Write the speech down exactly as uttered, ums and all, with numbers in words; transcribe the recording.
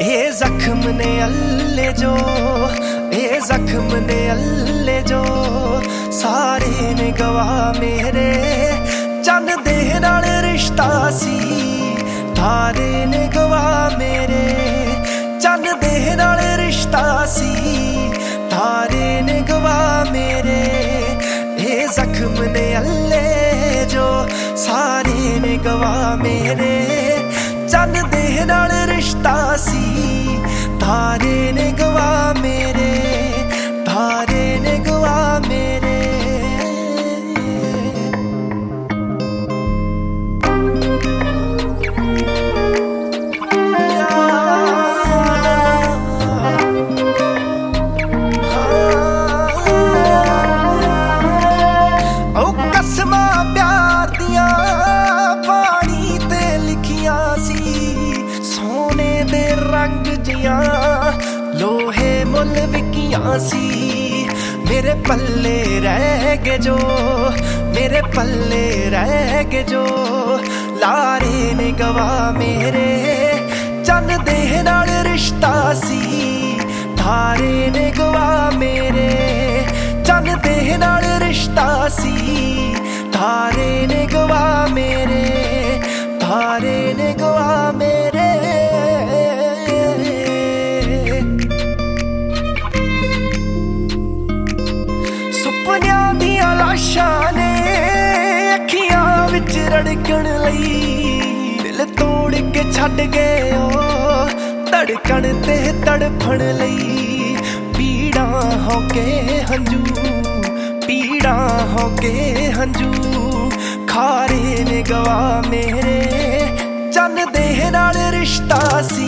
ਇਹ ਜ਼ਖਮ ਨੇ ਅੱਲੇ ਜੋ, ਇਹ ਜ਼ਖਮ ਨੇ ਅੱਲੇ ਜੋ ਸਾਰੇ ਨੇ ਗਵਾ ਮੇਰੇ। ਚੰਨ ਦੇ ਨਾਲ ਰਿਸ਼ਤਾ ਸੀ ਤਾਰੇ ਨੇ ਗਵਾ ਮੇਰੇ। ਚੰਨ ਦੇ ਨਾਲ ਰਿਸ਼ਤਾ ਸੀ ਤਾਰੇ ਨੇ ਗਵਾ ਮੇਰੇ। ਇਹ ਜ਼ਖਮ ਨੇ ਅੱਲੇ ਜੋ ਸਾਰੇ ਨੇ ਗਵਾ ਮੇਰੇ। ਚੰਨ ਦੇ ਨਾਲ ਰਿਸ਼ਤਾ ਸੀ ਤਾਰੇ ਨੇ ਗਵਾ ਮੇਰੇ। ਤਾਰੇ ਨੇ ਗਵਾ ਮੇਰੇ। ਉਹ ਕਸਮਾਂ ਪਿਆਰ ਦੀਆਂ ਪਾਣੀ ਤੇ ਲਿਖੀਆਂ ਸੀ, ਸੋਨੇ ਦੇ ਰੰਗ ਜਿਆਂ ਲੋਹੇ ਮੁੱਲ ਵਿਕੀਆਂ ਸੀ। मेरे पल्ले रह गए जो, मेरे पल्ले रह गए जो लारे ने गवा मेरे। चन्न दे नाल रिश्ता सी तारे ने गवा मेरे। चन्न दे नाल रिश्ता सी तारे ने गवा मेरे। तारे ने गवा मेरे। ਸੁਪਨਿਆਂ ਦੀਆਂ ਲਾਸ਼ਾਂ ਨੇ ਅੱਖੀਆਂ ਵਿੱਚ ਰੜਕਣ ਲਈ, ਦਿਲ ਤੋੜ ਕੇ ਛੱਡ ਗਏ ਉਹ ਧੜਕਣ ਤੇ ਤੜਫਣ ਲਈ। ਪੀੜਾਂ ਹੋ ਕੇ ਹੰਝੂ, ਪੀੜਾਂ ਹੋ ਕੇ ਹੰਝੂ ਖਾਰੇ ਨੇ ਗਵਾ ਮੇਰੇ। ਚੰਨ ਦੇ ਨਾਲ ਰਿਸ਼ਤਾ ਸੀ